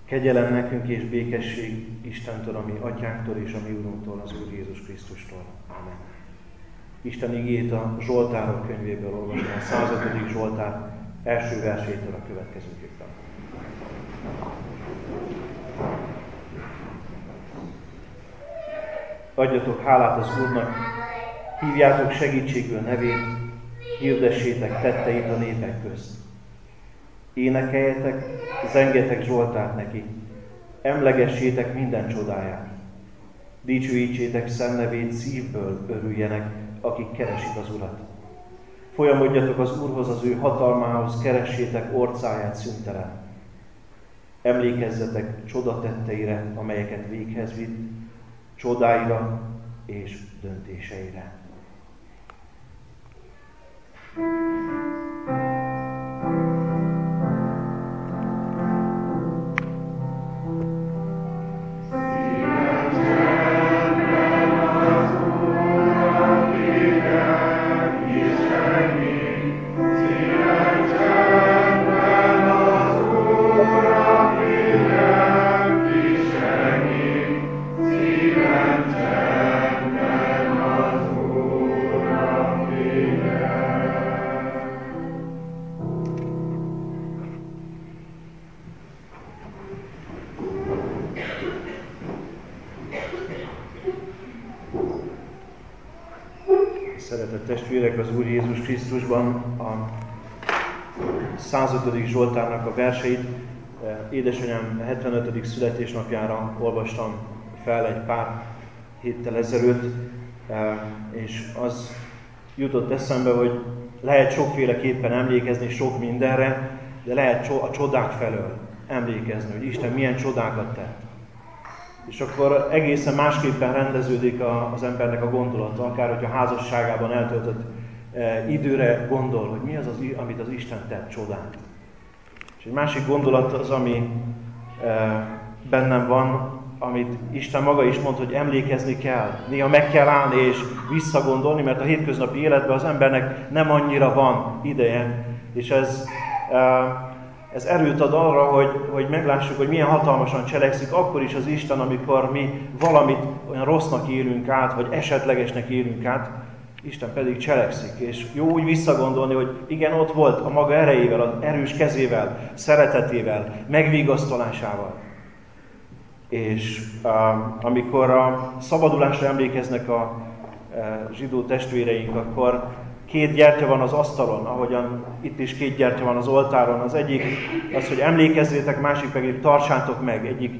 Kegyelem nekünk és békesség Istentől, a mi atyánktól és a mi Urunktól, az Úr Jézus Krisztustól. Amen. Isten igét a Zsoltárok könyvéből olvasom, a 105. Zsoltár első versétől a következőképpen. Adjatok hálát az Úrnak, hívjátok segítségül nevét, hirdessétek tetteit a népek közt. Énekeljetek, zengetek Zsoltárt neki, emlegessétek minden csodáját. Dicsőítsétek szent nevét, szívből örüljenek, akik keresik az Urat. Folyamodjatok az Úrhoz, az ő hatalmához, keressétek orcáját szüntelen. Emlékezzetek csodatetteire, amelyeket véghez vitt, csodáira és döntéseire. Szeretett testvérek, az Úr Jézus Krisztusban a 105. Zsoltárnak a verseit édesanyám 75. születésnapjára olvastam fel egy pár héttel ezelőtt, és az jutott eszembe, hogy lehet sokféleképpen emlékezni sok mindenre, de lehet a csodák felől emlékezni, hogy Isten milyen csodákat tett. És akkor egészen másképpen rendeződik az embernek a gondolata, akár hogyha házasságában eltöltött időre gondol, hogy mi az, amit az Isten tett, csodát. És egy másik gondolat az, ami bennem van, amit Isten maga is mond, hogy emlékezni kell. Néha meg kell állni és visszagondolni, mert a hétköznapi életben az embernek nem annyira van ideje. És ez erőt ad arra, hogy meglássuk, hogy milyen hatalmasan cselekszik akkor is az Isten, amikor mi valamit olyan rossznak élünk át, vagy esetlegesnek élünk át, Isten pedig cselekszik. És jó úgy visszagondolni, hogy igen, ott volt a maga erejével, az erős kezével, szeretetével, megvigasztalásával. És amikor a szabadulásra emlékeznek a zsidó testvéreink, akkor 2 gyertya van az asztalon, ahogyan itt is 2 gyertya van az oltáron. Az egyik az, hogy emlékezzétek, másik pedig tartsátok meg. Egyik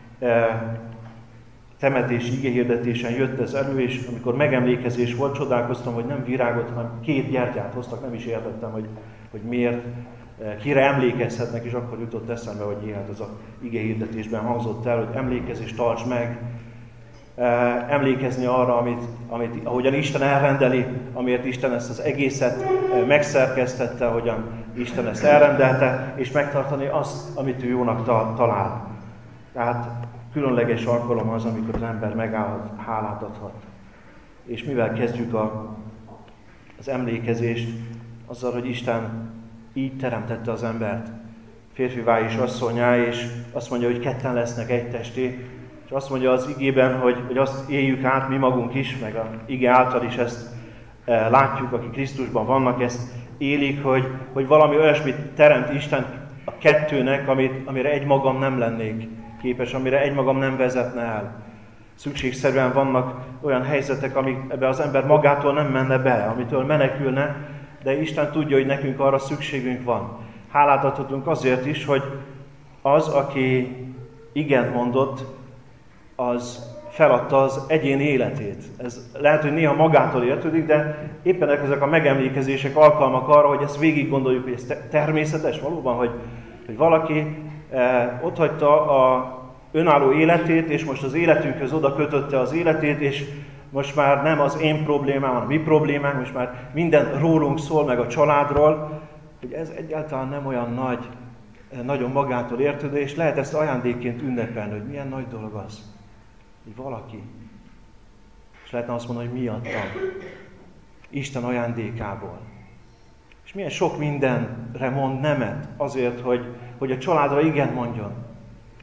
temetés igehirdetésen jött ez elő, és amikor megemlékezés volt, csodálkoztam, hogy nem virágot, hanem 2 gyertyát hoztak, nem is értettem, hogy miért, kire emlékezhetnek, és akkor jutott eszembe, hogy hát ez az igehirdetésben hangzott el, hogy emlékezés, tarts meg, emlékezni arra, amit ahogyan Isten elrendeli, amiért Isten ezt az egészet megszerkesztette, ahogyan Isten ezt elrendelte, és megtartani azt, amit ő jónak talál. Tehát különleges alkalom az, amikor az ember megállhat, hálát adhat. És mivel kezdjük az emlékezést? Azzal, hogy Isten így teremtette az embert, férfivá és asszonnyá, és azt mondja, hogy 2 lesznek egy testé, és azt mondja az igében, hogy azt éljük át mi magunk is, meg a ige által is ezt látjuk, akik Krisztusban vannak, ezt élik, hogy valami olyasmit teremt Isten a 2-nek, amire egymagam nem lennék képes, amire egymagam nem vezetne el. Szükségszerűen vannak olyan helyzetek, ebbe az ember magától nem menne bele, amitől menekülne, de Isten tudja, hogy nekünk arra szükségünk van. Hálát adhatunk azért is, hogy az, aki igent mondott, az feladta az egyén életét. Ez lehet, hogy néha magától értődik, de éppen ezek a megemlékezések alkalmak arra, hogy ezt végig gondoljuk, hogy ez természetes valóban, hogy valaki otthagyta a önálló életét, és most az életünkhöz oda kötötte az életét, és most már nem az én problémám, hanem a mi problémánk, most már minden rólunk szól, meg a családról, hogy ez egyáltalán nem olyan nagy, nagyon magától értődő, és lehet ezt ajándékként ünnepelni, hogy milyen nagy dolog az, hogy valaki, és lehetne azt mondani, hogy miattam, Isten ajándékából. És milyen sok mindenre mond nemet azért, hogy a családra igen mondjon.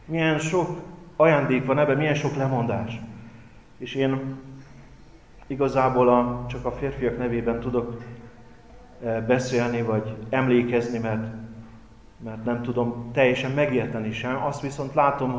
Milyen sok ajándék van ebben, milyen sok lemondás. És én igazából csak a férfiak nevében tudok beszélni, vagy emlékezni, mert nem tudom teljesen megérteni sem. Azt viszont látom,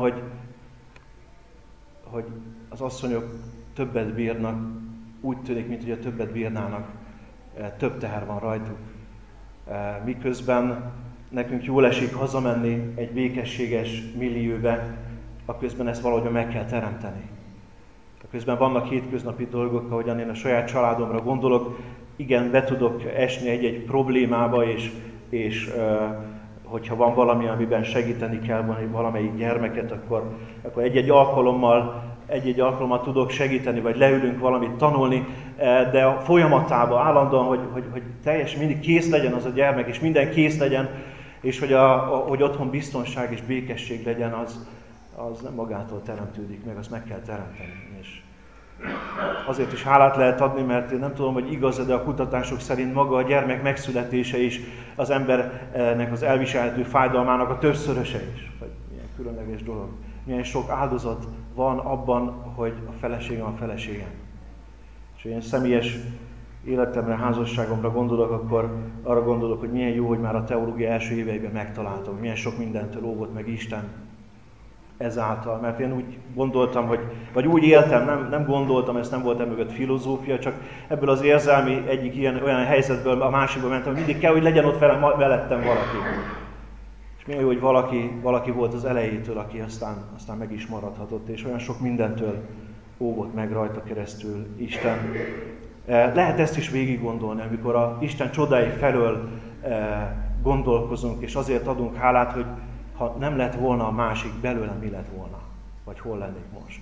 hogy az asszonyok többet bírnak, úgy tűnik, mint hogy a többet bírnának, több teher van rajtuk. Miközben nekünk jól esik hazamenni egy békességes millióbe, aközben ezt valahogy meg kell teremteni. Aközben vannak hétköznapi dolgok, ahogyan én a saját családomra gondolok, igen, be tudok esni egy-egy problémába, és hogyha van valami, amiben segíteni kell valamelyik gyermeket, akkor egy-egy alkalommal tudok segíteni, vagy leülünk valamit tanulni, de a folyamatában állandóan, hogy teljesen mindig kész legyen az a gyermek, és minden kész legyen, és hogy otthon biztonság és békesség legyen, az nem magától teremtődik meg, azt meg kell teremteni. És azért is hálát lehet adni, mert én nem tudom, hogy igaz, de a kutatások szerint maga a gyermek megszületése is az embernek az elviselhető fájdalmának a többszöröse is. Vagy milyen különleges dolog. Milyen sok áldozat van abban, hogy a feleségem. És én személyes életemre, házasságomra gondolok, akkor arra gondolok, hogy milyen jó, hogy már a teológia első éveiben megtaláltam, milyen sok mindentől óvott meg Isten ezáltal. Mert én úgy gondoltam, vagy úgy éltem, nem gondoltam, ez nem volt emögött filozófia, csak ebből az érzelmi egyik olyan helyzetből a másikba mentem, hogy mindig kell, hogy legyen ott velettem valaki. És milyen jó, hogy valaki volt az elejétől, aki aztán meg is maradhatott, és olyan sok mindentől óvott meg rajta keresztül Isten. Lehet ezt is végig gondolni, amikor a Isten csodái felől gondolkozunk, és azért adunk hálát, hogy ha nem lett volna a másik, belőlem mi lett volna, vagy hol lennék most.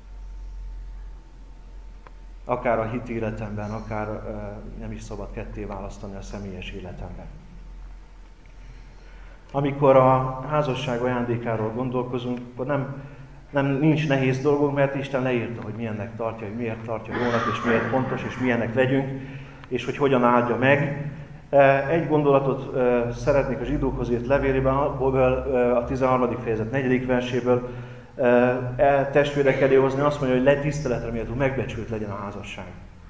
Akár a hit életemben, akár nem is szabad ketté választani a személyes életemben. Amikor a házasság ajándékáról gondolkozunk, akkor nincs nehéz dolgok, mert Isten leírta, hogy milyennek tartja, hogy miért tartja jónak, és miért fontos, és milyennek legyünk, és hogy hogyan áldja meg. Egy gondolatot szeretnék a zsidókhoz írt levélében, a 13. fejezet 4. verséből testvérek elé hozni, azt mondja, hogy tiszteletre méltó, megbecsült legyen a házasság.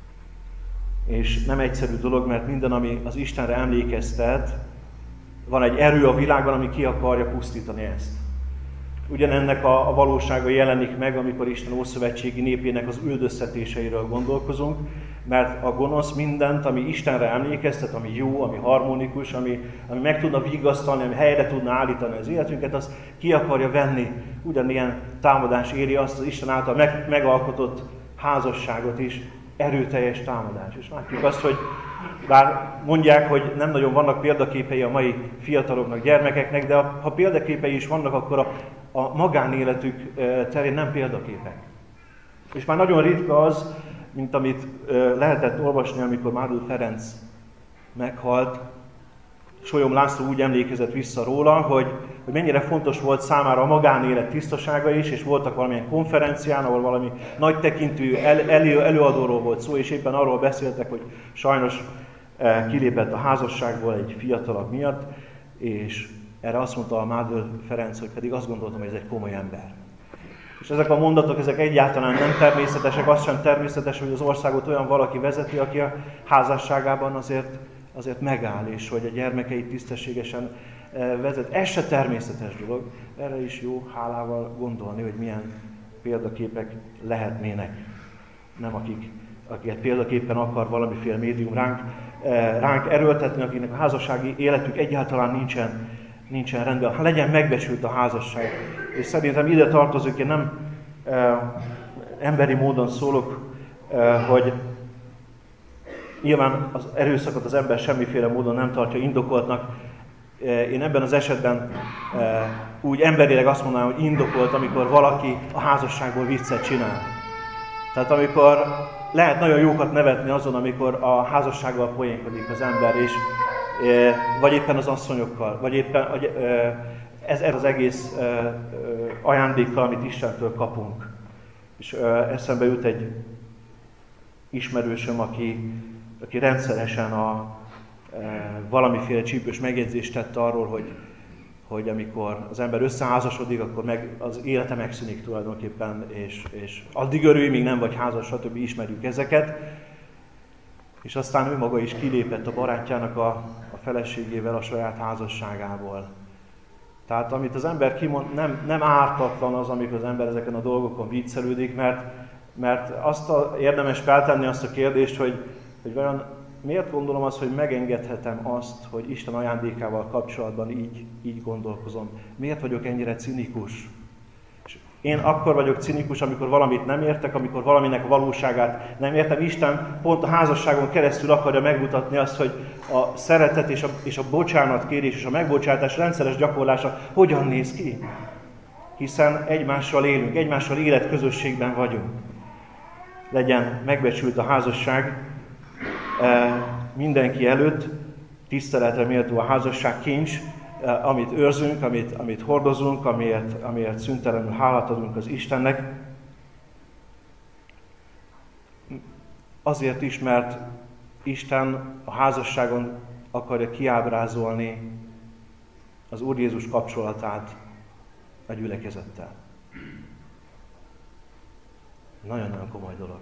És nem egyszerű dolog, mert minden, ami az Istenre emlékeztet, van egy erő a világban, ami ki akarja pusztítani ezt. Ugyanennek a valósága jelenik meg, amikor Isten ószövetségi népének az üldöztetéseiről gondolkozunk, mert a gonosz mindent, ami Istenre emlékeztet, ami jó, ami harmonikus, ami meg tudna vigasztalni, ami helyre tudna állítani az életünket, azt ki akarja venni. Ugyanilyen támadás éri azt az Isten által megalkotott házasságot is, erőteljes támadás. És látjuk azt, hogy bár mondják, hogy nem nagyon vannak példaképei a mai fiataloknak, gyermekeknek, de ha példaképei is vannak, akkor a magánéletük terén nem példaképek. És már nagyon ritka az, mint amit lehetett olvasni, amikor Mádl Ferenc meghalt. Solyom László úgy emlékezett vissza róla, hogy mennyire fontos volt számára a magánélet tisztasága is, és voltak valamilyen konferencián, ahol valami nagy tekintű előadóról volt szó, és éppen arról beszéltek, hogy sajnos kilépett a házasságból egy fiatalabb miatt, és erre azt mondta a Mádl Ferenc, hogy pedig azt gondoltam, hogy ez egy komoly ember. És ezek a mondatok, ezek egyáltalán nem természetesek, az sem természetes, hogy az országot olyan valaki vezeti, aki a házasságában azért megáll, és hogy a gyermekeit tisztességesen vezet. Ez se természetes dolog, erre is jó hálával gondolni, hogy milyen példaképek lehetnének. Nem akiket példaképpen akar valamiféle médium ránk erőltetni, akinek a házassági életük egyáltalán nincsen rendben. Ha legyen megbecsült a házasság. És szerintem ide tartozik, én nem emberi módon szólok, hogy nyilván az erőszakot az ember semmiféle módon nem tartja indokoltnak. Én ebben az esetben úgy emberileg azt mondanám, hogy indokolt, amikor valaki a házasságból viccet csinál. Tehát amikor lehet nagyon jókat nevetni azon, amikor a házassággal poénkodik az ember, és vagy éppen az asszonyokkal, vagy éppen ez az egész ajándékkal, amit Istentől kapunk. És eszembe jut egy ismerősöm, aki valamiféle csípős megjegyzést tett arról, hogy amikor az ember összeházasodik, akkor az élete megszűnik tulajdonképpen, és addig örülj, míg nem vagy házas, stb. Ismerjük ezeket. És aztán ő maga is kilépett a barátjának a feleségével a saját házasságából. Tehát amit az ember kimond, nem ártatlan az, amikor az ember ezeken a dolgokon viccelődik, mert érdemes feltenni azt a kérdést, hogy vajon miért gondolom azt, hogy megengedhetem azt, hogy Isten ajándékával kapcsolatban így gondolkozom? Miért vagyok ennyire cinikus? És én akkor vagyok cinikus, amikor valamit nem értek, amikor valaminek a valóságát nem értem. Isten pont a házasságon keresztül akarja megmutatni azt, hogy a szeretet és a bocsánatkérés és a megbocsátás rendszeres gyakorlása hogyan néz ki. Hiszen egymással élünk, egymással életközösségben vagyunk. Legyen megbecsült a házasság mindenki előtt, tiszteletre méltó a házasság kincs, amit őrzünk, amit hordozunk, amiért szüntelenül hálát adunk az Istennek. Azért is, mert Isten a házasságon akarja kiábrázolni az Úr Jézus kapcsolatát a gyülekezettel. Nagyon-nagyon komoly dolog.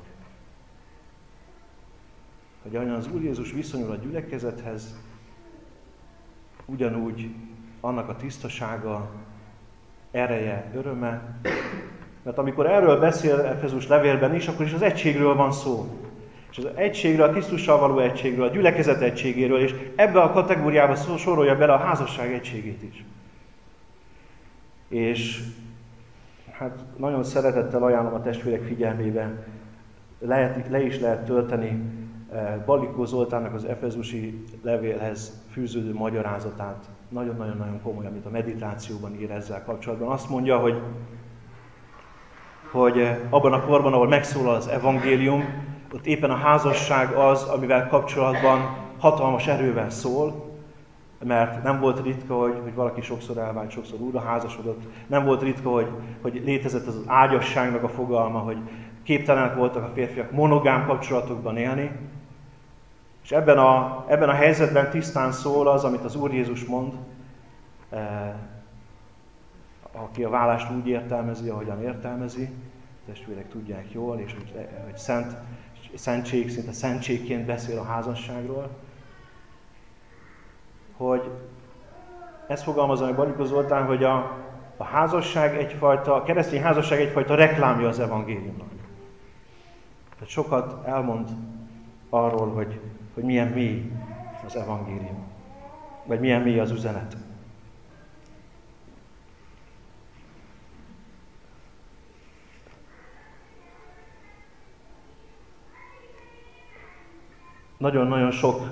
Hogy ahogyan az Úr Jézus viszonyul a gyülekezethez, ugyanúgy annak a tisztasága, ereje, öröme. Mert amikor erről beszél Efezus levélben is, akkor is az egységről van szó. És az egységről, a Krisztussal való egységről, a gyülekezet egységéről, és ebbe a kategóriába sorolja bele a házasság egységét is. És hát nagyon szeretettel ajánlom a testvérek figyelmébe, le is lehet tölteni Balikó Zoltánnak az efezusi levélhez fűződő magyarázatát. Nagyon-nagyon komoly, amit a meditációban ír ezzel kapcsolatban. Azt mondja, hogy abban a korban, ahol megszólal az evangélium, ott éppen a házasság az, amivel kapcsolatban hatalmas erővel szól, mert nem volt ritka, hogy valaki sokszor elvált, sokszor újra házasodott. Nem volt ritka, hogy létezett az ágyasságnak a fogalma, hogy képtelenek voltak a férfiak monogám kapcsolatokban élni. És ebben a helyzetben tisztán szól az, amit az Úr Jézus mond, aki a vállást úgy értelmezi, ahogyan értelmezi, testvérek tudják jól, és hogy szentség, szinte szentségként beszél a házasságról, hogy ezt fogalmazza meg Balikó Zoltán, hogy a keresztény házasság egyfajta reklámja az evangéliumnak. Tehát sokat elmond arról, hogy milyen mély az evangélium, vagy milyen mély az üzenet. Nagyon-nagyon sok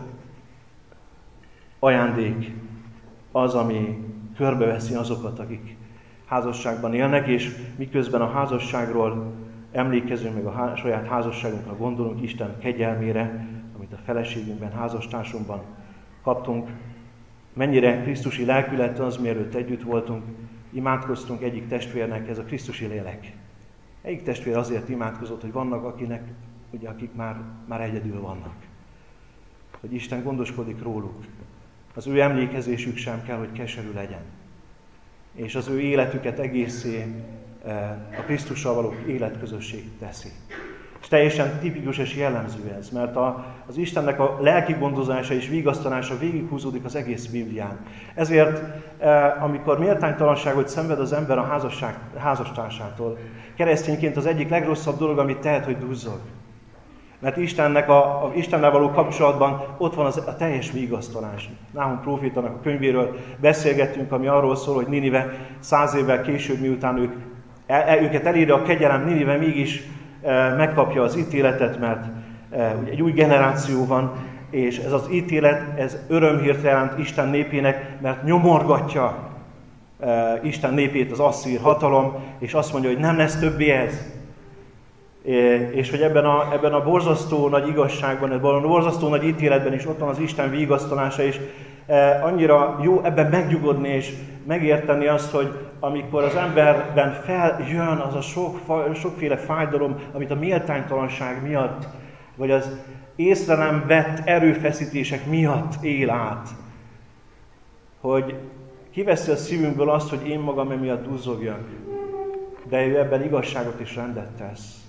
ajándék az, ami körbeveszi azokat, akik házasságban élnek, és miközben a házasságról emlékezünk, meg a saját házasságunkra gondolunk, Isten kegyelmére, amit a feleségünkben, házastársunkban kaptunk, mennyire krisztusi lelkület az, mielőtt együtt voltunk, imádkoztunk egyik testvérnek, ez a krisztusi lélek. Egyik testvér azért imádkozott, hogy vannak akik már egyedül vannak. Hogy Isten gondoskodik róluk. Az ő emlékezésük sem kell, hogy keserű legyen. És az ő életüket egészé a Krisztussal való életközösség teszi. És teljesen tipikus és jellemző ez, mert az Istennek a lelki gondozása és vigasztalása végighúzódik az egész Biblián. Ezért, amikor méltánytalanságot szenved az ember a házastársától, keresztényként az egyik legrosszabb dolog, amit tehet, hogy duzzog. Mert Istennel való kapcsolatban ott van a teljes vigasztalás. Náhum prófétának a könyvéről beszélgettünk, ami arról szól, hogy Ninive 100 évvel később, miután őket eléri a kegyelem, Ninive mégis megkapja az ítéletet, mert egy új generáció van, és ez az ítélet, ez örömhírt jelent Isten népének, mert nyomorgatja Isten népét az asszír hatalom, és azt mondja, hogy nem lesz többé ez. És hogy ebben a borzasztó nagy igazságban, ebben a borzasztó nagy ítéletben is ott van az Isten vigasztalása, és annyira jó ebben megnyugodni és megérteni azt, hogy amikor az emberben feljön az a sokféle fájdalom, amit a méltánytalanság miatt, vagy az észre nem vett erőfeszítések miatt él át, hogy Kiveszi a szívünkből azt, hogy én magam emiatt duzzogjak, de ő ebben igazságot és rendet tesz.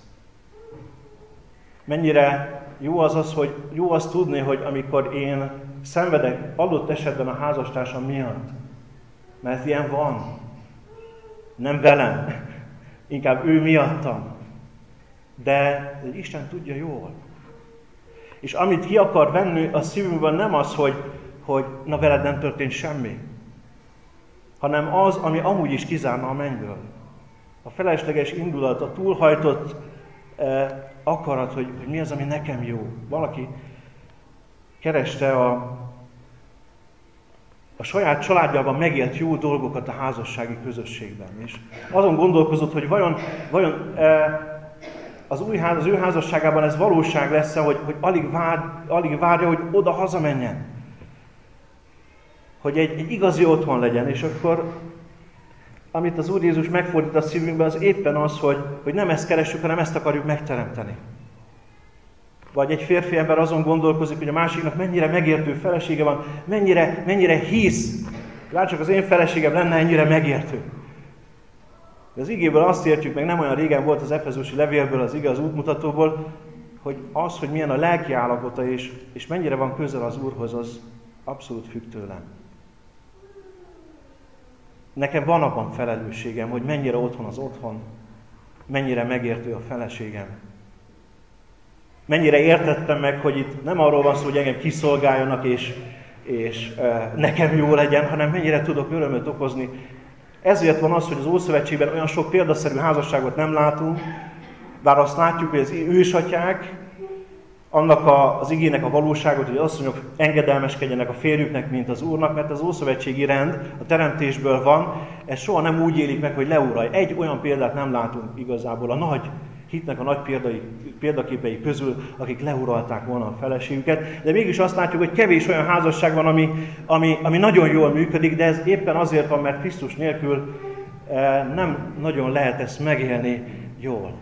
Mennyire jó hogy jó azt tudni, hogy amikor én szenvedek adott esetben a házastársam miatt, mert ilyen van, nem velem, inkább ő miattam, de Isten tudja jól. És amit ki akar venni a szívünkben, nem az, hogy na veled nem történt semmi, hanem az, ami amúgy is kizárna a mennyből. A felesleges indulat, a túlhajtott akarat, hogy mi az, ami nekem jó. Valaki kereste a saját családjában megélt jó dolgokat a házassági közösségben. És azon gondolkozott, hogy vajon az ő házasságában ez valóság lesz-e, hogy alig várja, hogy oda hazamenjen. Hogy egy igazi otthon legyen, és akkor amit az Úr Jézus megfordít a szívünkben, az éppen az, hogy nem ezt keressük, hanem ezt akarjuk megteremteni. Vagy egy férfi ember azon gondolkozik, hogy a másiknak mennyire megértő felesége van, mennyire hisz. Bárcsak az én feleségem lenne ennyire megértő. De az igéből azt értjük meg, nem olyan régen volt az Efezusi levélből, az ige az útmutatóból, hogy milyen a lelki állapota, és mennyire van közel az Úrhoz, az abszolút függ tőlem. Nekem van abban felelősségem, hogy mennyire otthon az otthon, mennyire megértő a feleségem. Mennyire értettem meg, hogy itt nem arról van szó, hogy engem kiszolgáljanak és nekem jó legyen, hanem mennyire tudok örömöt okozni. Ezért van az, hogy az Ószövetségben olyan sok példaszerű házasságot nem látunk, bár azt látjuk, hogy az ősatyák annak az igének a valóságot, hogy az asszonyok engedelmeskedjenek a férjüknek, mint az Úrnak, mert az ószövetségi rend a teremtésből van, ez soha nem úgy élik meg, hogy leuralj. Egy olyan példát nem látunk igazából a nagy hitnek a nagy példaképei közül, akik leuralták volna a feleségüket, de mégis azt látjuk, hogy kevés olyan házasság van, ami nagyon jól működik, de ez éppen azért van, mert Krisztus nélkül nem nagyon lehet ezt megélni jól.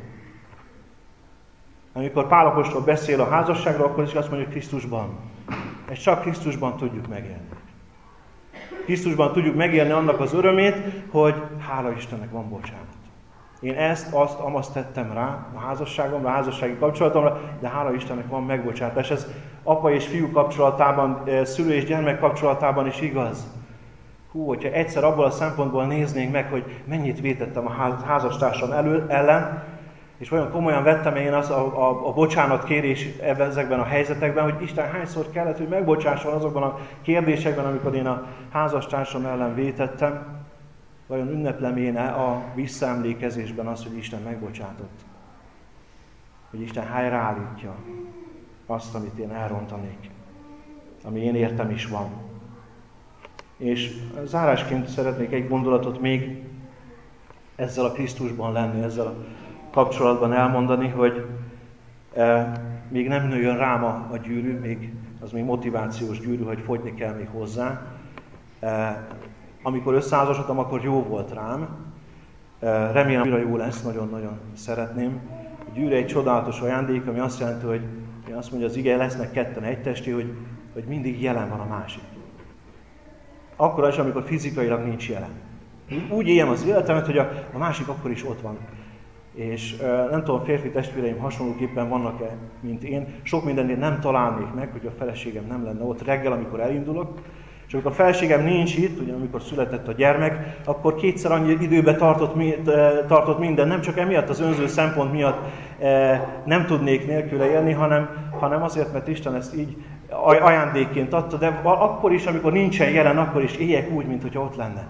Amikor Pál apostol beszél a házasságról, akkor is azt mondja, hogy Krisztusban. Ezt csak Krisztusban tudjuk megélni. Krisztusban tudjuk megélni annak az örömét, hogy hála Istennek van bocsánat. Én azt tettem rá a házasságomra, a házassági kapcsolatomra, de hála Istennek van megbocsátás. Ez apa és fiú kapcsolatában, szülő és gyermek kapcsolatában is igaz. Hogyha egyszer abból a szempontból néznénk meg, hogy mennyit vétettem a házastársam ellen, és olyan komolyan vettem én a bocsánatkérés ezekben a helyzetekben, hogy Isten hányszor kellett, hogy megbocsásson azokban a kérdésekben, amikor én a házastársam ellen vétettem, vajon ünneplem én a visszaemlékezésben azt, hogy Isten megbocsátott? Hogy Isten helyreállítja azt, amit én elrontanék, ami én értem is van. És zárásként szeretnék egy gondolatot még ezzel a Krisztusban lenni, ezzel a kapcsolatban elmondani, hogy még nem nőjön rám a gyűrű, az még motivációs gyűrű, hogy fogyni kell még hozzá. Amikor összeházasodtam, akkor jó volt rám. Remélem, hogy jó lesz, nagyon-nagyon szeretném. A gyűrű egy csodálatos ajándék, ami azt jelenti, hogy azt mondja az ige, lesznek ketten egy testi, hogy mindig jelen van a másik. Akkor is, amikor fizikailag nincs jelen. Úgy éljem az életemet, hogy a másik akkor is ott van. És nem tudom, férfi testvéreim hasonlóképpen vannak-e, mint én. Sok mindennél nem találnék meg, hogy a feleségem nem lenne ott reggel, amikor elindulok. És amikor a feleségem nincs itt, ugye amikor született a gyermek, akkor kétszer annyi időbe tartott minden. Nem csak emiatt az önző szempont miatt nem tudnék nélküle élni, hanem azért, mert Isten ezt így ajándékként adta. De akkor is, amikor nincsen jelen, akkor is éljek úgy, mintha ott lenne.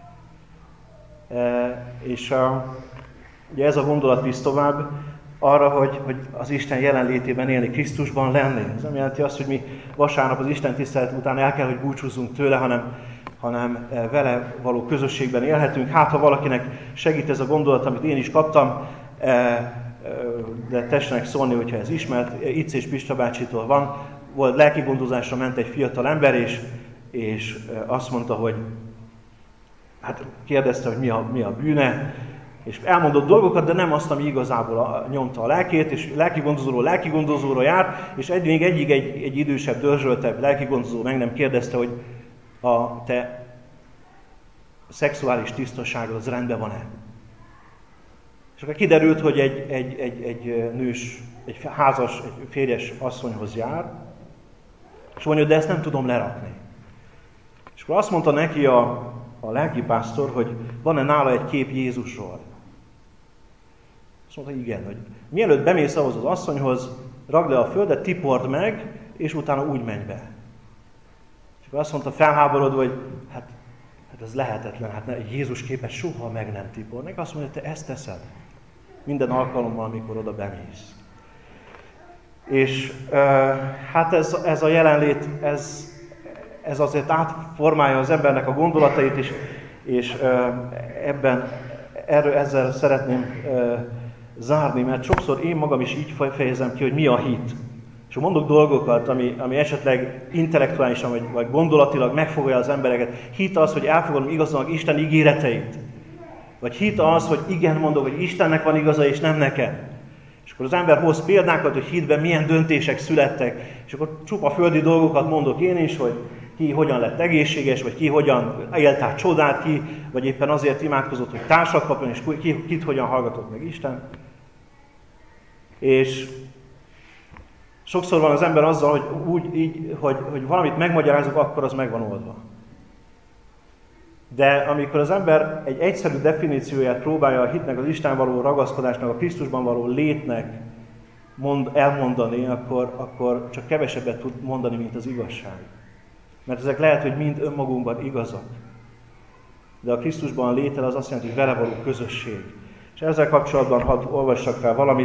És ugye ez a gondolat visz tovább arra, hogy az Isten jelenlétében élni, Krisztusban lenni. Ez nem jelenti azt, hogy mi vasárnap az Isten tisztelet után el kell, hogy búcsúzzunk tőle, hanem vele való közösségben élhetünk. Hát, ha valakinek segít ez a gondolat, amit én is kaptam, de tessenek szólni, hogyha ez ismert. Icz és Pista bácsitól van. Volt lelkigondozásra ment egy fiatal ember, és azt mondta, hogy hát kérdezte, hogy mi a bűne, és elmondott dolgokat, de nem azt, ami igazából nyomta a lelkét, és lelkigondozóra járt, és egyig egy idősebb, dörzsöltebb lelkigondozó meg nem kérdezte, hogy te szexuális tisztaságod az rendben van-e. És akkor kiderült, hogy egy nős, egy házas, egy férjes asszonyhoz jár, és mondja, de ezt nem tudom lerakni. És akkor azt mondta neki a lelkipásztor, hogy van-e nála egy kép Jézusról. Azt mondta, igen, hogy mielőtt bemész ahhoz az asszonyhoz, ragd le a földet, tipord meg, és utána úgy menj be. És akkor azt mondta felháborodva, hogy hát ez lehetetlen, hát egy Jézus képet soha meg nem tipor. Neki azt mondja, hogy te ezt teszed. Minden alkalommal, amikor oda bemész. És hát ez a jelenlét, ez azért átformálja az embernek a gondolatait is, és ezzel szeretném zárni, mert sokszor én magam is így fejezem ki, hogy mi a hit. És mondok dolgokat, ami esetleg intellektuálisan vagy gondolatilag megfogja az embereket. Hit az, hogy elfogadom igaznak Isten ígéreteit. Vagy hit az, hogy igen mondok, hogy Istennek van igaza, és nem neked. És akkor az ember hoz példákat, hogy hitben milyen döntések születtek, és akkor csupa földi dolgokat mondok én is, hogy ki hogyan lett egészséges, vagy ki hogyan élt át csodát, ki, vagy éppen azért imádkozott, hogy társat kapjon, és kit hogyan hallgatott meg Isten. És sokszor van az ember azzal, hogy valamit megmagyarázok, akkor az meg van oldva. De amikor az ember egy egyszerű definícióját próbálja a hitnek, az Isten való ragaszkodásnak, a Krisztusban való létnek elmondani, akkor csak kevesebbet tud mondani, mint az igazság. Mert ezek lehet, hogy mind önmagunkban igazak. De a Krisztusban létel az azt jelenti, hogy vele való közösség. És ezzel kapcsolatban hadd olvassak fel valamit.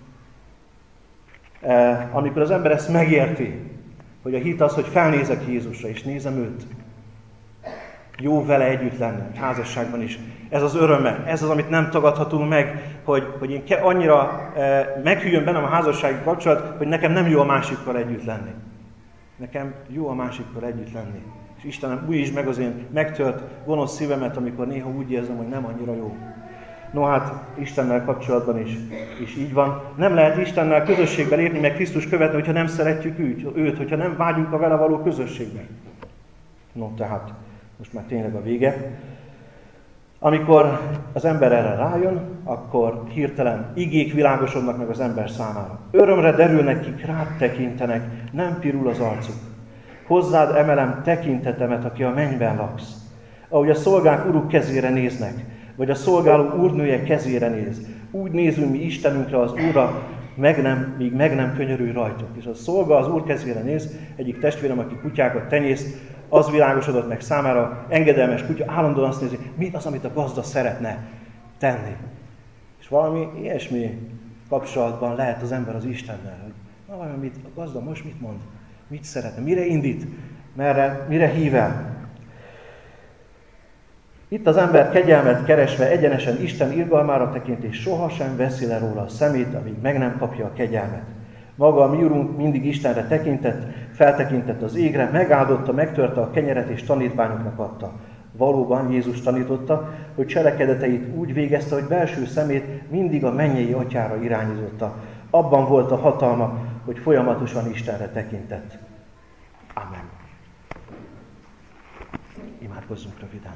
Amikor az ember ezt megérti, hogy a hit az, hogy felnézek Jézusra, és nézem őt, jó vele együtt lenni, házasságban is. Ez az öröme, ez az, amit nem tagadhatunk meg, hogy én annyira meghűljön bennem a házassági kapcsolat, hogy nekem nem jó a másikkal együtt lenni. Nekem jó a másikkal együtt lenni. És Istenem újítsd meg az én megtört, gonosz szívemet, amikor néha úgy érzem, hogy nem annyira jó. No hát, Istennel kapcsolatban is így van. Nem lehet Istennel közösségbe lépni, meg Krisztus követni, hogyha nem szeretjük őt, hogyha nem vágyunk a vele való közösségbe. No tehát, most már tényleg a vége. Amikor az ember erre rájön, akkor hirtelen igék világosodnak meg az ember számára. Örömre derülnek, kik rád tekintenek, nem pirul az arcuk. Hozzád emelem tekintetemet, aki a mennyben laksz. Ahogy a szolgák uruk kezére néznek, vagy a szolgáló úrnője kezére néz. Úgy nézünk mi Istenünkre, az Úrra, míg meg nem könyörülj rajtunk. És a szolga az Úr kezére néz, egyik testvérem, aki kutyákat tenyészt, az világosodott meg számára, engedelmes kutya, állandóan azt nézi, mi az, amit a gazda szeretne tenni. És valami ilyesmi kapcsolatban lehet az ember az Istennel. Na vajon a gazda most mit mond? Mit szeretne? Mire indít? Mire hív el? Itt az ember kegyelmet keresve egyenesen Isten irgalmára tekint, és sohasem veszi le róla a szemét, amíg meg nem kapja a kegyelmet. Maga a mi Urunk mindig Istenre tekintett, feltekintett az égre, megáldotta, megtörte a kenyeret és tanítványoknak adta. Valóban Jézus tanította, hogy cselekedeteit úgy végezte, hogy belső szemét mindig a mennyei atyára irányította. Abban volt a hatalma, hogy folyamatosan Istenre tekintett. Amen. Imádkozzunk röviden.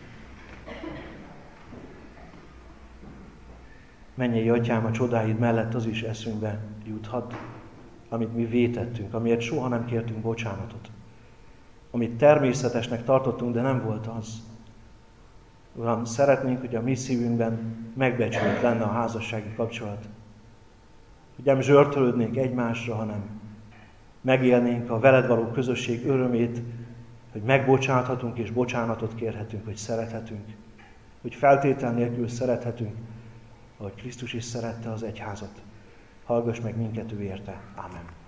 Mennyei Atyám, a csodáid mellett az is eszünkbe juthat, amit mi vétettünk, amiért soha nem kértünk bocsánatot. Amit természetesnek tartottunk, de nem volt az. Uram, szeretnénk, hogy a mi szívünkben megbecsült lenne a házassági kapcsolat. Hogy nem zsörtölődnénk egymásra, hanem megélnénk a veled való közösség örömét, hogy megbocsáthatunk és bocsánatot kérhetünk, hogy szerethetünk. Hogy feltétel nélkül szerethetünk, ahogy Krisztus is szerette az egyházat. Hallgass meg minket ő érte. Amen.